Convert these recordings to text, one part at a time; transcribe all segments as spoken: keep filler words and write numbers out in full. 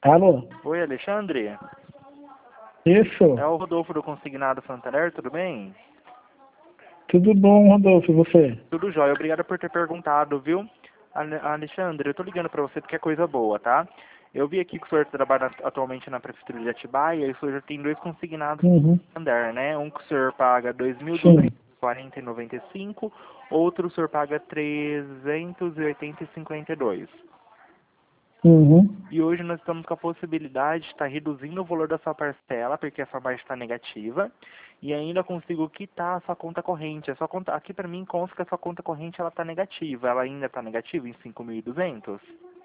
Alô? Oi, Alexandre? Isso? É o Rodolfo do Consignado Santander, tudo bem? Tudo bom, Rodolfo, e você? Tudo jóia, obrigado por ter perguntado, viu? Ale- Alexandre, eu tô ligando pra você porque é coisa boa, tá? Eu vi aqui que o senhor trabalha atualmente na Prefeitura de Atibaia e o senhor já tem dois consignados Uhum. Santander, né? Um que o senhor paga dois mil Sim. duzentos e quarenta e noventa e cinco, outro o senhor paga trezentos e oitenta e cinquenta e dois. Uhum. E hoje nós estamos com a possibilidade de estar reduzindo o valor da sua parcela, porque a sua margem está negativa, e ainda consigo quitar a sua conta corrente. A sua conta, aqui para mim consta que a sua conta corrente ela está negativa. Ela ainda está negativa em cinco mil e duzentos?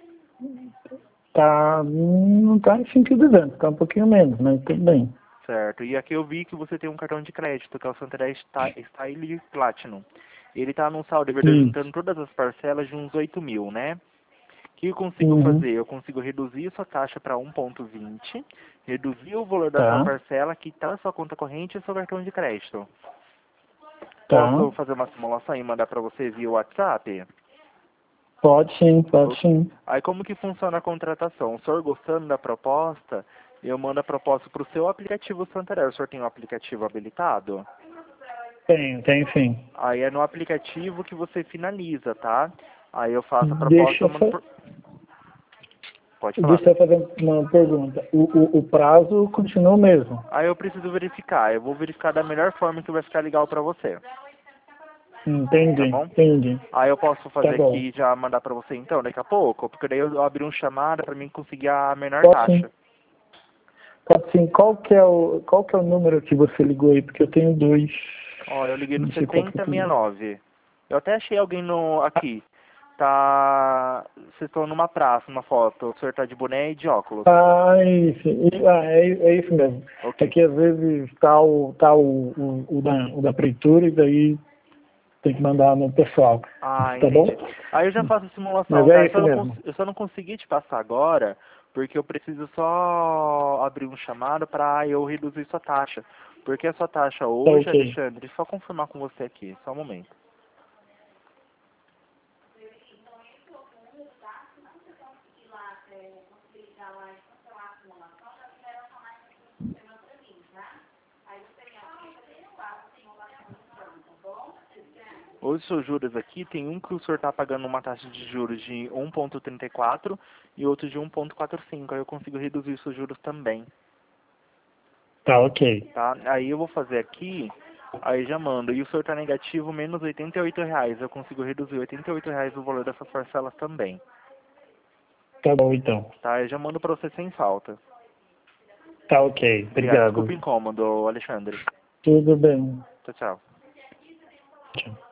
Tá, não tá em cinco mil e duzentos, tá um pouquinho menos, mas tudo bem. Certo. E aqui eu vi que você tem um cartão de crédito, que é o Santander Sta- Style Platinum. Ele está num saldo, de verdade, Isso. juntando todas as parcelas de uns oito mil, né? O que eu consigo Uhum. fazer? Eu consigo reduzir a sua taxa para um ponto vinte, reduzir o valor da sua Tá, parcela, quitar a sua conta corrente e o seu cartão de crédito. tá. Posso fazer uma simulação e mandar para você via WhatsApp? Pode sim, pode Ok. sim. Aí como que funciona a contratação? O senhor gostando da proposta, eu mando a proposta para o seu aplicativo Santander. O senhor tem um aplicativo habilitado? Tenho, tenho sim. Aí é no aplicativo que você finaliza, tá? Aí eu faço a proposta, Deixa eu eu, mando fa por... Pode falar. deixa eu fazer uma pergunta. O, o, o prazo continua o mesmo? Aí eu preciso verificar. Eu vou verificar da melhor forma que vai ficar legal para você. Entendi, Tá bom? entendi. Aí eu posso Tá fazer bom. aqui e já mandar pra você então, daqui a pouco? Porque daí eu abri um chamada pra mim conseguir a menor Pode sim. taxa. Pode sim. Qual que é o, qual que é o número que você ligou aí? Porque eu tenho dois. Ó, eu liguei no Não sei qual que eu setenta sessenta e peguei. nove. Eu até achei alguém no aqui. Tá. Vocês estão numa praça, uma foto. O senhor tá de boné e de óculos. Ah, isso. E- Ah, é, é isso mesmo. É Ok. que às vezes tá o, tá o, o, o da, o da prefeitura e daí tem que mandar no pessoal. Ah, Tá bom? entendi. Aí eu já faço a Mas simulação, tá? é Eu só isso não, cons mesmo. eu só não consegui te passar agora, porque eu preciso só abrir um chamado pra eu reduzir sua taxa. Porque a sua taxa Tá hoje, ok. Alexandre, só confirmar com você aqui, só um momento. Hoje os seus juros aqui, tem um que o senhor está pagando uma taxa de juros de um ponto trinta e quatro e outro de um ponto quarenta e cinco. Aí eu consigo reduzir os seus juros também, Tá ok. tá? Aí eu vou fazer aqui, aí já mando. E o senhor está negativo menos oitenta e oito reais. Eu consigo reduzir oitenta e oito reais o valor dessas parcelas também, Tá bom então. tá? Eu já mando para você sem falta. Tá ok. Obrigado. Obrigado. Desculpa o incômodo, Alexandre. Tudo bem. Tchau, tchau. Tchau.